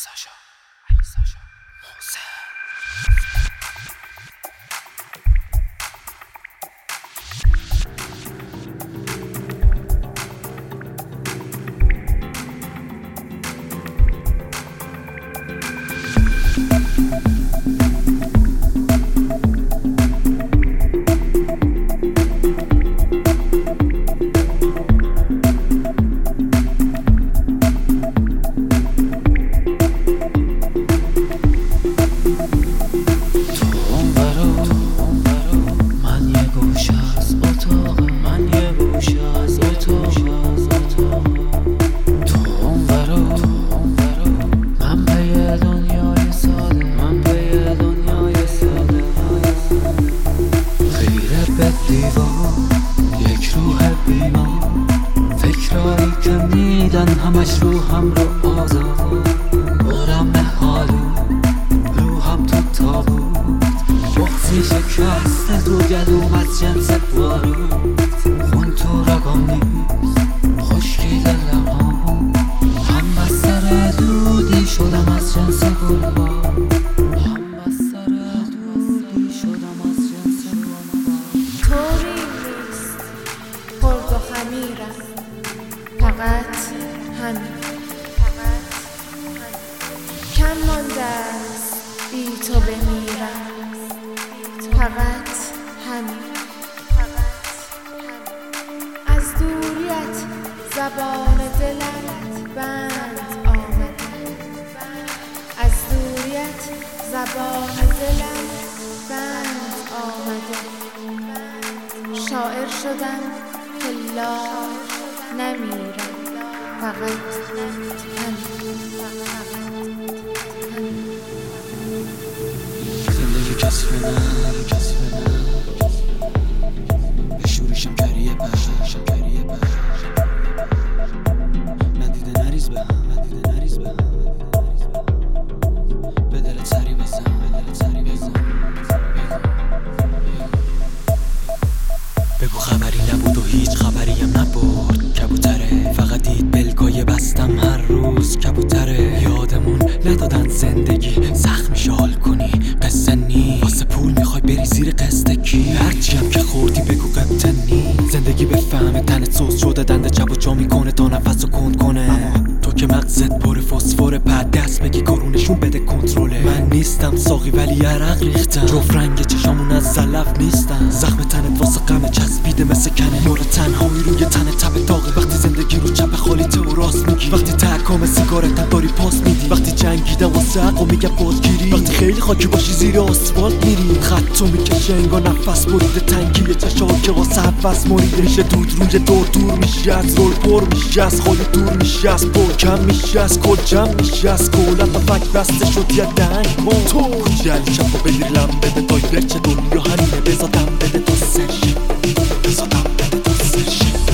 ساشا محسن. یک روح بیمار فکرایی که میدن همش رو هم رو آزاد برم نهالو روحم تو تابوت بغزی شکسته تو گلوم از جنس بارود خون تو رگام نیست خشکی دلم هم بستر دودی شدم از جنس گلبار فقط همین کم مانده است بی تو بمیرم فقط همین از دوریت زبان دلم بند آمده از دوریت زبان دلم بند آمده شاعر شدم که لا نمیرم فقط زندگی کسی به به شورشم کریه ندیده نریز به به دلت سری بزن بگو خبری نبود و هیچ خبریم نبرد کبوتره فقط دید بلگای بستم هر روز کبوتره یادمون ندادن زندگی زخمی شال کنی قصه نی واسه پول میخوای بری زیر قصد کی هرچی هم که خوردی بگو قبطنی زندگی به فهم تنت سوز شده دنده چپ و جا میکنه تا نفس رو کند کنه اما تو که مغزت پر فسفر بعد دست بگی کارونشون بده کنترله من نیستم ساقی ولی عرق ریختم جفت رنگ چشامون از زلف نیستن زخم تنت واسه غم چسبیده مثل کنه یار تنهایی روی تن تب داغه وقتی زندگی رو چپ خالی تو راست میگی وقتی تکام سیگارتم داری پاس میدی وقتی جنگیدم واسه حق و میگم بازگیری وقتی خیلی خاکی باشی زیر آسفالت میری خطو میکشه انگار نفس بریده تنگی چشام که واسه حفظ مریده میشه دود روی دور میشی از رول پر میشی از خالی دور میشی از پر کم میشی از کل جمع میشی از کولت و فک بسته شد یه دنگ کن تو کجلی شب و بگیر لم بده دای برچه دنیا همینه بزادم بده تو سرش